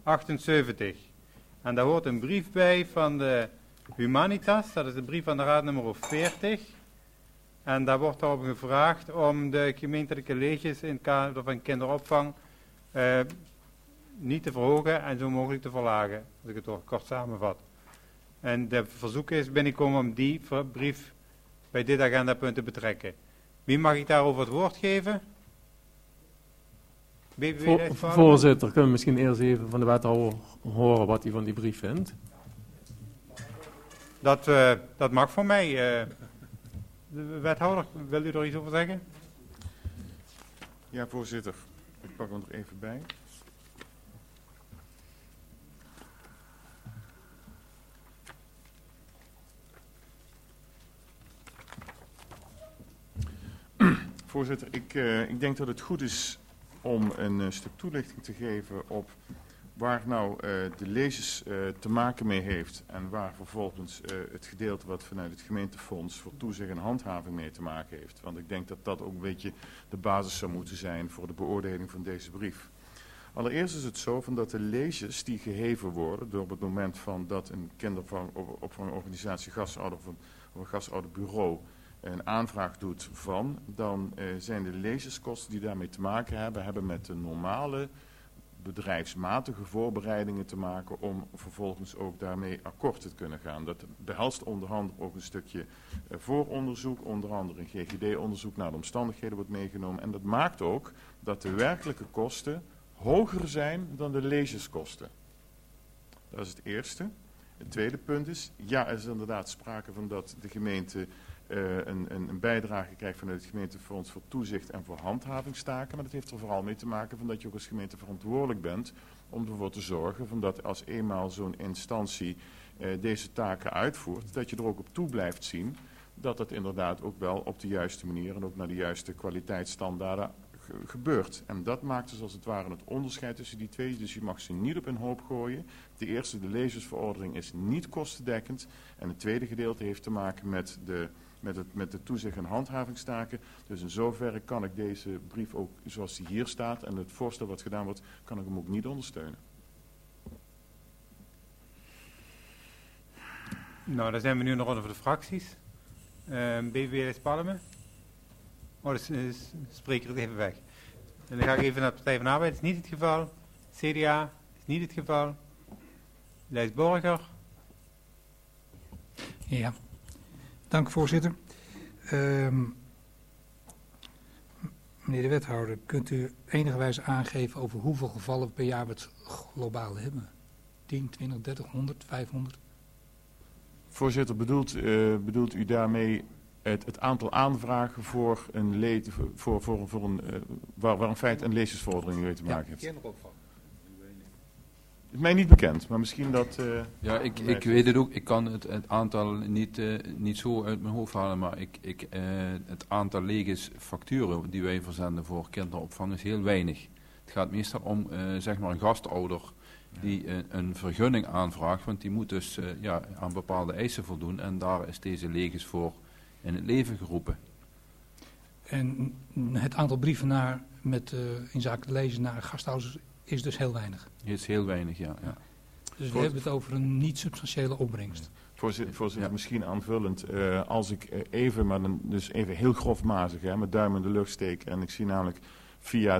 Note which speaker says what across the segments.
Speaker 1: 78. En daar hoort een brief bij van de Humanitas, dat is de brief van de raad nummer 40. En daar wordt daarop gevraagd om de gemeentelijke leges in het kader van kinderopvang niet te verhogen en zo mogelijk te verlagen, als ik het toch kort samenvat. En de verzoek is binnenkomen om die brief bij dit agendapunt te betrekken. Wie mag ik daarover het woord geven?
Speaker 2: Voorzitter, kunnen we misschien eerst even van de wethouder horen wat hij van die brief vindt?
Speaker 1: Dat mag voor mij. De wethouder, wil u er iets over zeggen?
Speaker 3: Ja, voorzitter. Ik pak hem er even bij. Voorzitter, ik denk dat het goed is om een stuk toelichting te geven op waar nou de lezers te maken mee heeft en waar vervolgens het gedeelte wat vanuit het gemeentefonds voor toezicht en handhaving mee te maken heeft. Want ik denk dat dat ook een beetje de basis zou moeten zijn voor de beoordeling van deze brief. Allereerst is het zo van dat de lezers die geheven worden door op het moment van dat een kinderopvangorganisatie gastouder of een gastouderbureau een aanvraag doet van, dan zijn de lezerskosten die daarmee te maken hebben met de normale bedrijfsmatige voorbereidingen te maken om vervolgens ook daarmee akkoord te kunnen gaan. Dat behelst onder andere ook een stukje vooronderzoek, onder andere een GGD-onderzoek naar de omstandigheden wordt meegenomen. En dat maakt ook dat de werkelijke kosten hoger zijn dan de lezerskosten. Dat is het eerste. Het tweede punt is, ja, er is inderdaad sprake van dat de gemeente een bijdrage krijgt vanuit het gemeentefonds voor toezicht en voor handhavingstaken. Maar dat heeft er vooral mee te maken van dat je ook als gemeente verantwoordelijk bent om ervoor te zorgen van dat als eenmaal zo'n instantie deze taken uitvoert, dat je er ook op toe blijft zien dat dat inderdaad ook wel op de juiste manier en ook naar de juiste kwaliteitsstandaarden gebeurt. En dat maakt dus als het ware het onderscheid tussen die twee. Dus je mag ze niet op een hoop gooien. De eerste, de lezersverordening, is niet kostendekkend. En het tweede gedeelte heeft te maken met de toezicht- en handhavingstaken. Dus in zoverre kan ik deze brief ook zoals die hier staat en het voorstel wat gedaan wordt, kan ik hem ook niet ondersteunen.
Speaker 1: Nou, dan zijn we nu in de ronde voor de fracties. BVWS Palmen. Oh, de spreker is even weg. En dan ga ik even naar de Partij van de Arbeid. Dat is niet het geval. CDA is niet het geval. Lijs Borger.
Speaker 4: Ja, dank voorzitter. Meneer de wethouder, kunt u enigerwijs aangeven over hoeveel gevallen per jaar we het globaal hebben? 10, 20, 30, 100, 500?
Speaker 3: Voorzitter, bedoelt u daarmee het aantal aanvragen voor een waar in feite een lezersverordening mee te maken heeft?
Speaker 4: Kinderopvang.
Speaker 3: Is mij niet bekend, maar misschien dat...
Speaker 5: ja, ik weet het ook. Ik kan het aantal niet zo uit mijn hoofd halen, maar het aantal legesfacturen die wij verzenden voor kinderopvang is heel weinig. Het gaat meestal om zeg maar een gastouder die een vergunning aanvraagt, want die moet dus aan bepaalde eisen voldoen en daar is deze leges voor in het leven geroepen.
Speaker 4: En het aantal brieven in zaken lezen naar gasthouders is dus heel weinig.
Speaker 5: Het is heel weinig, ja.
Speaker 4: Dus we hebben het over een niet substantiële opbrengst.
Speaker 3: Voorzitter, misschien aanvullend. Als ik even, maar dan dus even heel grofmazig, mijn duim in de lucht steek en ik zie namelijk via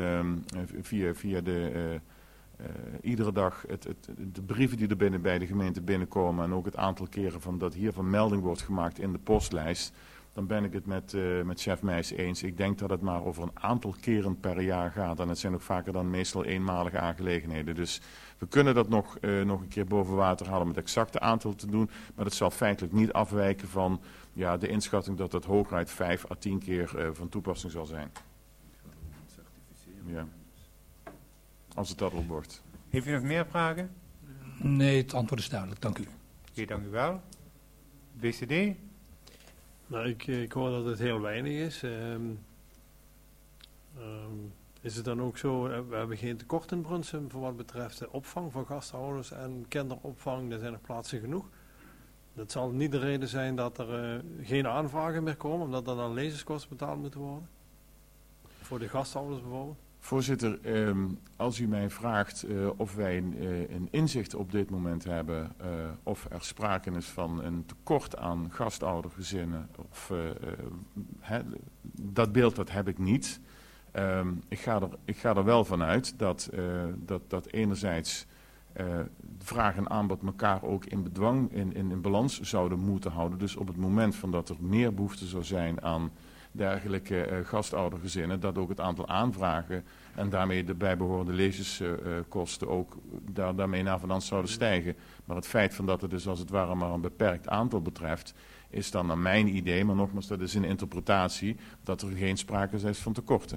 Speaker 3: iedere dag de brieven die er bij de gemeente binnenkomen en ook het aantal keren van dat hiervan melding wordt gemaakt in de postlijst, dan ben ik het met chef Meijs eens. Ik denk dat het maar over een aantal keren per jaar gaat en het zijn ook vaker dan meestal eenmalige aangelegenheden. Dus we kunnen dat nog een keer boven water halen met exacte aantal te doen, maar dat zal feitelijk niet afwijken van de inschatting dat het hooguit 5 à 10 keer van toepassing zal zijn. Ja. Als het dat op wordt.
Speaker 1: Heeft u nog meer vragen?
Speaker 4: Nee, het antwoord is duidelijk. Dank u.
Speaker 1: Oké, dank u wel. BCD?
Speaker 2: Nou, ik hoor dat het heel weinig is. Is het dan ook zo, we hebben geen tekort in Brunsum voor wat betreft de opvang van gasthouders en kinderopvang, er zijn nog plaatsen genoeg. Dat zal niet de reden zijn dat er geen aanvragen meer komen, omdat er dan lezerskosten betaald moeten worden? Voor de gasthouders bijvoorbeeld?
Speaker 3: Voorzitter, als u mij vraagt of wij een inzicht op dit moment hebben of er sprake is van een tekort aan gastoudergezinnen, dat beeld dat heb ik niet. Ik ga er wel vanuit dat enerzijds vraag en aanbod elkaar ook in bedwang, in balans zouden moeten houden. Dus op het moment van dat er meer behoefte zou zijn aan dergelijke gastoudergezinnen, dat ook het aantal aanvragen en daarmee de bijbehorende lezingskosten ook daarmee naar vanaf zouden stijgen. Maar het feit van dat het dus als het ware maar een beperkt aantal betreft, is dan naar mijn idee, maar nogmaals dat is een interpretatie, dat er geen sprake is van tekorten.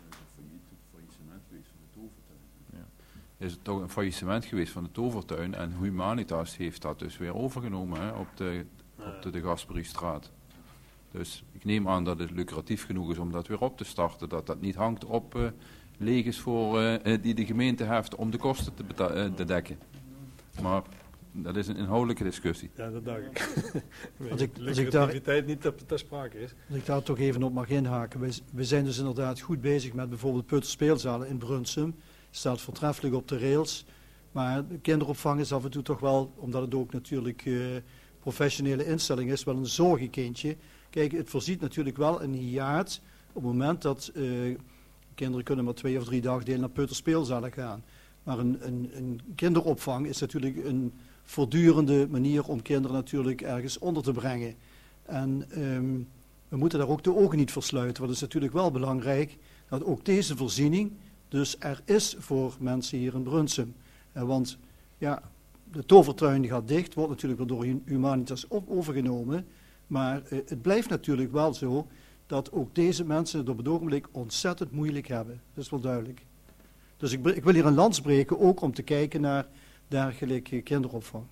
Speaker 5: Is het toch een faillissement geweest van de Tovertuin en Humanitas heeft dat dus weer overgenomen op de Gasperiestraat. Dus ik neem aan dat het lucratief genoeg is om dat weer op te starten, dat dat niet hangt op leges voor die de gemeente heeft om de kosten te dekken. Maar dat is een inhoudelijke discussie.
Speaker 2: Ja, dat dacht ik.
Speaker 6: Als ik daar
Speaker 2: niet ter sprake is.
Speaker 6: Als ik daar toch even op mag inhaken. We zijn dus inderdaad goed bezig met bijvoorbeeld Peuterspeelzalen in Brunsum. Staat voortreffelijk op de rails. Maar de kinderopvang is af en toe toch wel, omdat het ook natuurlijk professionele instelling is, wel een zorgenkindje. Kijk, het voorziet natuurlijk wel een hiaat op het moment dat kinderen kunnen maar 2 of 3 dagdelen naar Peuterspeelzalen gaan. Maar een kinderopvang is natuurlijk een voortdurende manier om kinderen natuurlijk ergens onder te brengen. En we moeten daar ook de ogen niet voor sluiten. Want het is natuurlijk wel belangrijk dat ook deze voorziening dus er is voor mensen hier in Brunsum. Want ja, de Tovertuin die gaat dicht, wordt natuurlijk wel door Humanitas overgenomen. Maar het blijft natuurlijk wel zo dat ook deze mensen het op het ogenblik ontzettend moeilijk hebben. Dat is wel duidelijk. Dus ik wil hier een lans breken, ook om te kijken naar dergelijke kinderopvang.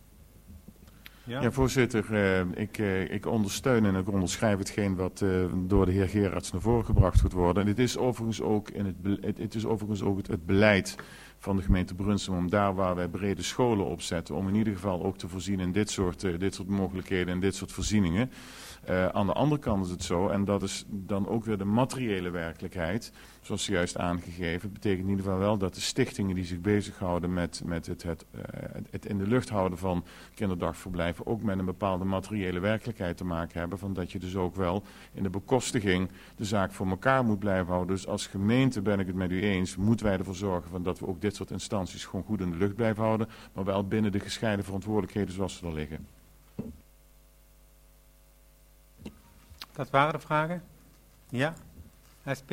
Speaker 3: Ja, voorzitter, ik ondersteun en ik onderschrijf hetgeen wat door de heer Gerards naar voren gebracht wordt worden. En het is overigens ook het beleid van de gemeente Brunsum om daar waar wij brede scholen opzetten, om in ieder geval ook te voorzien in dit soort mogelijkheden en dit soort voorzieningen. Aan de andere kant is het zo, en dat is dan ook weer de materiële werkelijkheid, zoals juist aangegeven, betekent in ieder geval wel dat de stichtingen die zich bezighouden met het in de lucht houden van kinderdagverblijven ook met een bepaalde materiële werkelijkheid te maken hebben, van dat je dus ook wel in de bekostiging de zaak voor elkaar moet blijven houden. Dus als gemeente ben ik het met u eens, moeten wij ervoor zorgen van dat we ook dit soort instanties gewoon goed in de lucht blijven houden, maar wel binnen de gescheiden verantwoordelijkheden zoals ze er liggen.
Speaker 1: Dat waren de vragen? Ja? SP?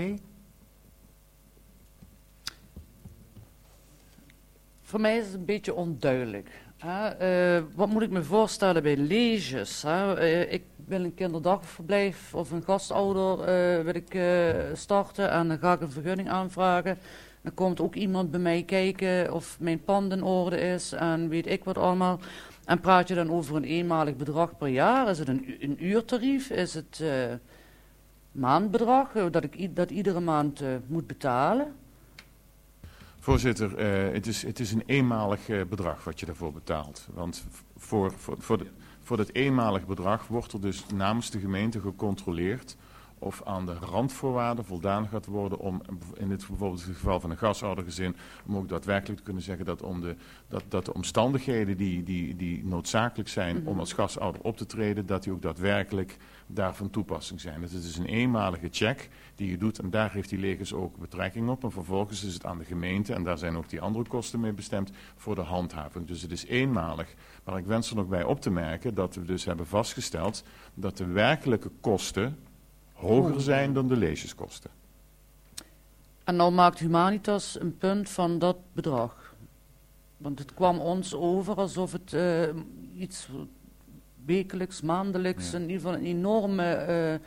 Speaker 7: Voor mij is het een beetje onduidelijk. Wat moet ik me voorstellen bij leges? Ik wil een kinderdagverblijf of een gastouder wil ik starten en dan ga ik een vergunning aanvragen. Dan komt ook iemand bij mij kijken of mijn pand in orde is en weet ik wat allemaal. En praat je dan over een eenmalig bedrag per jaar? Is het een uurtarief? Is het maandbedrag dat iedere maand moet betalen?
Speaker 3: Voorzitter, het is een eenmalig bedrag wat je daarvoor betaalt. Want voor dat eenmalig bedrag wordt er dus namens de gemeente gecontroleerd of aan de randvoorwaarden voldaan gaat worden om, bijvoorbeeld in het geval van een gastoudergezin, om ook daadwerkelijk te kunnen zeggen dat de omstandigheden die noodzakelijk zijn om als gastouder op te treden, dat die ook daadwerkelijk daarvan toepassing zijn. Dus het is een eenmalige check die je doet en daar heeft die leges ook betrekking op. En vervolgens is het aan de gemeente, en daar zijn ook die andere kosten mee bestemd, voor de handhaving. Dus het is eenmalig. Maar ik wens er nog bij op te merken dat we dus hebben vastgesteld dat de werkelijke kosten hoger zijn dan de lezingskosten.
Speaker 7: En nou maakt Humanitas een punt van dat bedrag. Want het kwam ons over alsof het iets wekelijks, maandelijks, in ieder geval een enorme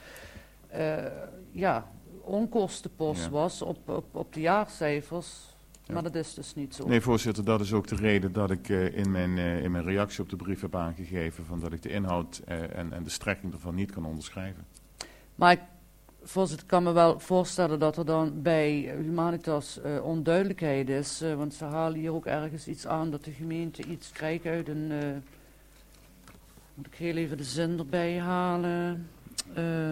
Speaker 7: onkostenpost was op de jaarcijfers.
Speaker 3: Ja.
Speaker 7: Maar dat is dus niet zo.
Speaker 3: Nee, voorzitter, dat is ook de reden dat ik in mijn reactie op de brief heb aangegeven van dat ik de inhoud en de strekking ervan niet kan onderschrijven.
Speaker 7: Maar voorzitter, ik kan me wel voorstellen dat er dan bij Humanitas onduidelijkheid is. Want ze halen hier ook ergens iets aan dat de gemeente iets krijgt uit een... moet ik heel even de zin erbij halen.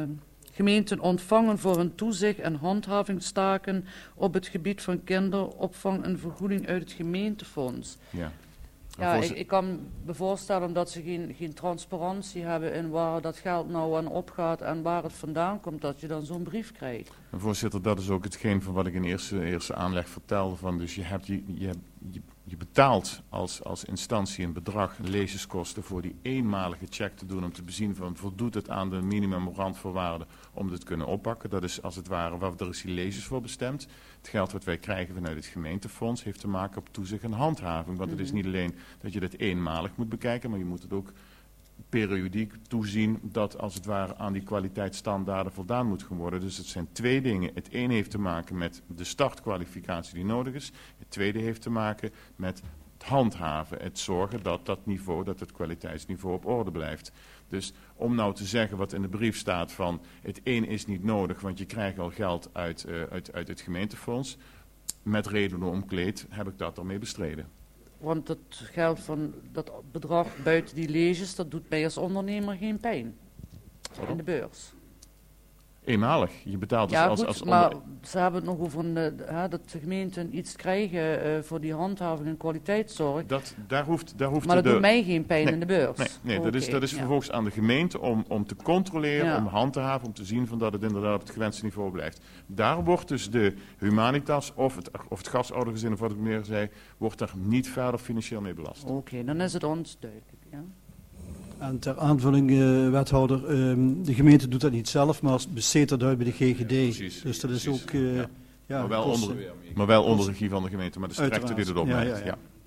Speaker 7: gemeenten ontvangen voor hun toezicht en handhavingstaken op het gebied van kinderopvang en vergoeding uit het gemeentefonds.
Speaker 3: Ja.
Speaker 7: Ja, ik kan me voorstellen dat ze geen transparantie hebben in waar dat geld nou aan opgaat en waar het vandaan komt, dat je dan zo'n brief krijgt.
Speaker 3: Voorzitter, dat is ook hetgeen van wat ik in eerste aanleg vertelde. Van, dus je betaalt als instantie een bedrag, lezerskosten, voor die eenmalige check te doen om te bezien van voldoet het aan de minimum randvoorwaarden om dit te kunnen oppakken. Dat is als het ware, daar is die lezers voor bestemd. Het geld wat wij krijgen vanuit het gemeentefonds heeft te maken op toezicht en handhaving. Want het is niet alleen dat je dit eenmalig moet bekijken, maar je moet het ook periodiek toezien dat als het ware aan die kwaliteitsstandaarden voldaan moet worden. Dus het zijn twee dingen. Het ene heeft te maken met de startkwalificatie die nodig is. Het tweede heeft te maken met het handhaven. Het zorgen dat dat het kwaliteitsniveau op orde blijft. Dus om nou te zeggen wat in de brief staat van het een is niet nodig, want je krijgt al geld uit het gemeentefonds. Met redenen omkleed heb ik dat ermee bestreden.
Speaker 7: Want het geld van dat bedrag buiten die leges, dat doet mij als ondernemer geen pijn. In de beurs.
Speaker 3: Eenmalig. Je betaalt dus
Speaker 7: ja,
Speaker 3: als...
Speaker 7: goed,
Speaker 3: als
Speaker 7: maar ze hebben het nog over dat de gemeenten iets krijgen voor die handhaving en kwaliteitszorg.
Speaker 3: Daar hoeft
Speaker 7: maar dat doet mij geen pijn in de beurs.
Speaker 3: Nee, dat is vervolgens aan de gemeente om te controleren, om hand te haven, om te zien van dat het inderdaad op het gewenste niveau blijft. Daar wordt dus de Humanitas of het gasoudergezin, of wat ik meer zei, wordt daar niet verder financieel mee belast.
Speaker 7: Oké, dan is het ons duidelijk. Ja.
Speaker 6: En ter aanvulling, wethouder, de gemeente doet dat niet zelf, maar besteedt dat uit bij de GGD.
Speaker 3: Precies,
Speaker 6: dus dat is
Speaker 3: precies.
Speaker 6: ook...
Speaker 3: Maar wel onder regie van de gemeente, maar de strechter die het opmerkt.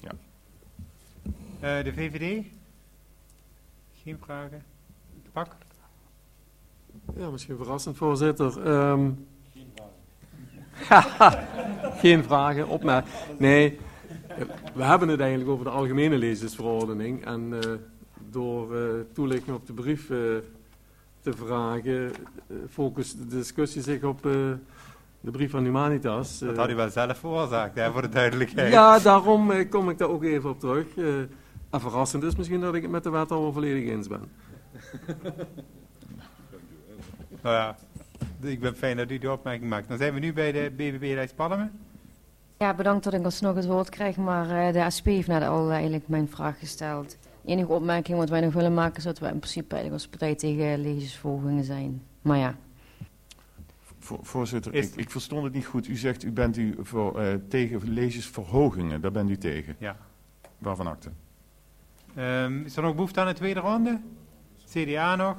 Speaker 1: De VVD? Geen vragen? Pak?
Speaker 2: Ja, misschien verrassend, voorzitter. Geen vragen, opmerkingen. Nee, we hebben het eigenlijk over de algemene lezersverordening. En door toelichting op de brief te vragen, focust de discussie zich op de brief van Humanitas.
Speaker 1: Dat had u wel zelf veroorzaakt, hè, voor de duidelijkheid.
Speaker 2: Ja, daarom kom ik daar ook even op terug. En verrassend is misschien dat ik het met de wethouder volledig eens ben.
Speaker 1: Nou ja, ik ben fijn dat u die opmerking maakt. Dan zijn we nu bij de BBB-lijst Palmen.
Speaker 8: Ja, bedankt dat ik alsnog het woord krijg, maar de SP heeft net al eigenlijk mijn vraag gesteld. De enige opmerking wat wij nog willen maken is dat wij in principe eigenlijk als partij tegen lezersverhogingen zijn. Maar ja.
Speaker 3: Voorzitter, ik verstond het niet goed. U zegt u bent tegen lezersverhogingen, daar bent u tegen.
Speaker 1: Ja.
Speaker 3: Waarvan akte?
Speaker 1: Is er nog behoefte aan een tweede ronde? CDA nog?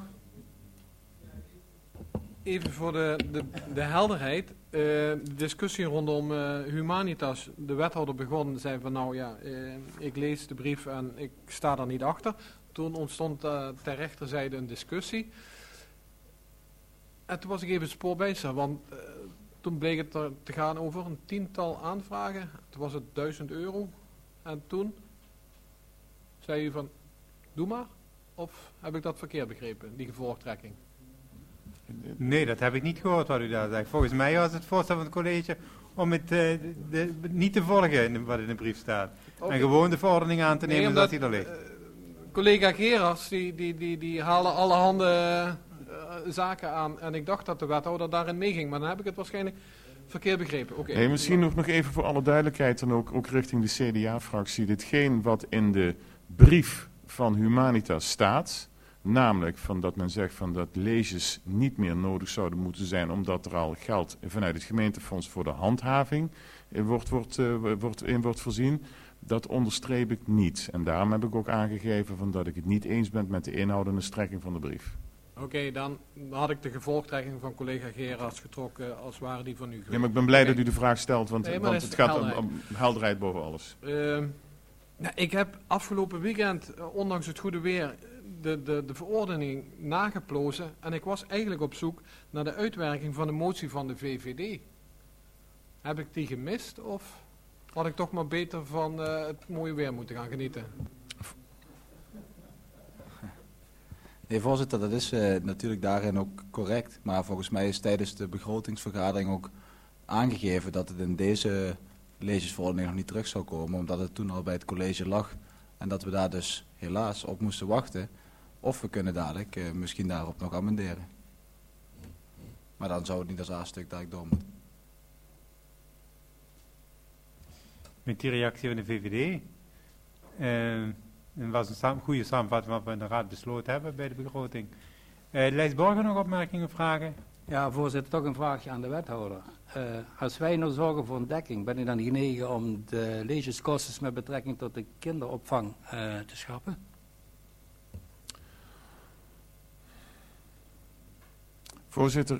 Speaker 2: Even voor de helderheid. De discussie rondom Humanitas. De wethouder begon, zei van nou ja, ik lees de brief en ik sta daar niet achter. Toen ontstond ter rechterzijde een discussie. En toen was ik even spoorbijster, want toen bleek het er te gaan over een 10-tal aanvragen. Toen was het €1000. En toen zei u van, doe maar. Of heb ik dat verkeerd begrepen, die gevolgtrekking?
Speaker 1: Nee, dat heb ik niet gehoord wat u daar zegt. Volgens mij was het voorstel van het college om het niet te volgen wat in de brief staat. Okay. En gewoon de verordening aan te nemen zoals die er ligt.
Speaker 2: Collega Gerards, die halen allerhande zaken aan. En ik dacht dat de wethouder daarin meeging. Maar dan heb ik het waarschijnlijk verkeerd begrepen. Okay.
Speaker 3: Nee, misschien nog even voor alle duidelijkheid en ook richting de CDA-fractie. Ditgeen wat in de brief van Humanitas staat, namelijk van dat men zegt van dat leges niet meer nodig zouden moeten zijn omdat er al geld vanuit het gemeentefonds voor de handhaving wordt voorzien. Dat onderstreep ik niet. En daarom heb ik ook aangegeven van dat ik het niet eens ben met de inhoud en de strekking van de brief.
Speaker 2: Oké, dan had ik de gevolgtrekking van collega Gerards getrokken als waren die van u geweest.
Speaker 3: Ja, maar ik ben blij dat u de vraag stelt, want het gaat om helderheid boven alles.
Speaker 2: Ik heb afgelopen weekend, ondanks het goede weer, de verordening nageplozen. En ik was eigenlijk op zoek naar de uitwerking van de motie van de VVD. Heb ik die gemist of had ik toch maar beter van het mooie weer moeten gaan genieten?
Speaker 9: Nee, voorzitter, dat is natuurlijk daarin ook correct. Maar volgens mij is tijdens de begrotingsvergadering ook aangegeven dat het in deze lezersverordening nog niet terug zou komen. Omdat het toen al bij het college lag. En dat we daar dus helaas op moesten wachten. Of we kunnen dadelijk misschien daarop nog amenderen. Maar dan zou het niet als A-stuk daar door moeten.
Speaker 1: Met die reactie van de VVD. Het was een goede samenvatting wat we in de raad besloten hebben bij de begroting. Lijs Borger nog opmerkingen, vragen?
Speaker 4: Ja, voorzitter, toch een vraagje aan de wethouder. Als wij nou zorgen voor een dekking, ben u dan genegen om de leeskosten met betrekking tot de kinderopvang te schrappen?
Speaker 3: Voorzitter,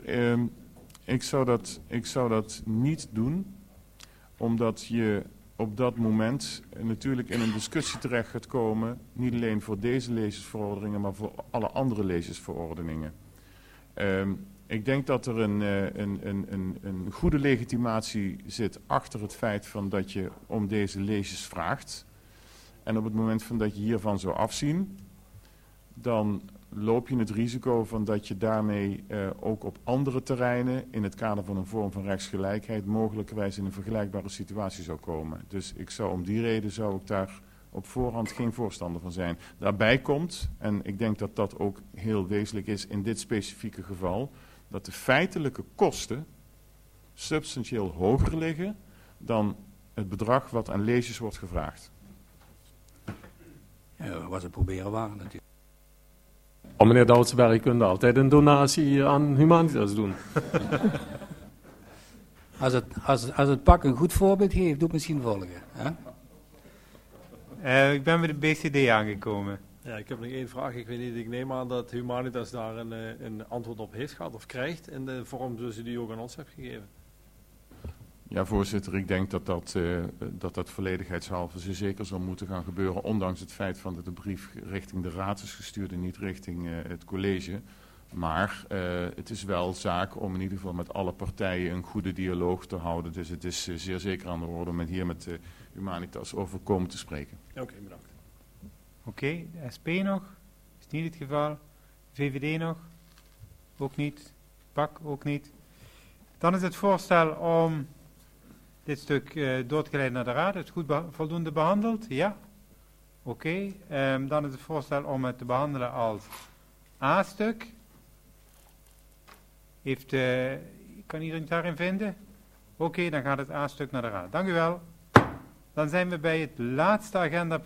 Speaker 3: ik zou dat niet doen, omdat je op dat moment natuurlijk in een discussie terecht gaat komen, niet alleen voor deze lezersverordeningen, maar voor alle andere lezersverordeningen. Ik denk dat er een goede legitimatie zit achter het feit van dat je om deze lezers vraagt. En op het moment van dat je hiervan zou afzien, dan loop je het risico van dat je daarmee ook op andere terreinen in het kader van een vorm van rechtsgelijkheid mogelijkerwijs in een vergelijkbare situatie zou komen. Dus om die reden zou ik daar op voorhand geen voorstander van zijn. Daarbij komt, en ik denk dat dat ook heel wezenlijk is in dit specifieke geval, dat de feitelijke kosten substantieel hoger liggen dan het bedrag wat aan lezers wordt gevraagd.
Speaker 4: Ja, was het proberen waar natuurlijk.
Speaker 10: Oh, meneer Doudsberg, je kunt altijd een donatie aan Humanitas doen.
Speaker 4: Als het pak een goed voorbeeld geeft, doe het misschien volgen. Hè?
Speaker 1: Ik ben bij de BCD aangekomen.
Speaker 11: Ja, ik heb nog één vraag. Ik weet niet, ik neem aan dat Humanitas daar een antwoord op heeft gehad of krijgt in de vorm zoals u die ook aan ons hebt gegeven.
Speaker 3: Ja, voorzitter, ik denk dat volledigheidshalve zeker zal moeten gaan gebeuren, ondanks het feit van dat de brief richting de raad is gestuurd en niet richting het college. Maar het is wel zaak om in ieder geval met alle partijen een goede dialoog te houden. Dus het is zeer zeker aan de orde om hier met Humanitas over komen te spreken.
Speaker 11: Oké, bedankt.
Speaker 1: Oké, de SP nog? Is niet het geval. VVD nog? Ook niet. PAK ook niet. Dan is het voorstel om dit stuk door te geleiden naar de raad. Is het goed voldoende behandeld? Ja? Oké. Dan is het voorstel om het te behandelen als A-stuk. Kan iedereen het daarin vinden? Oké, dan gaat het A-stuk naar de raad. Dank u wel. Dan zijn we bij het laatste agenda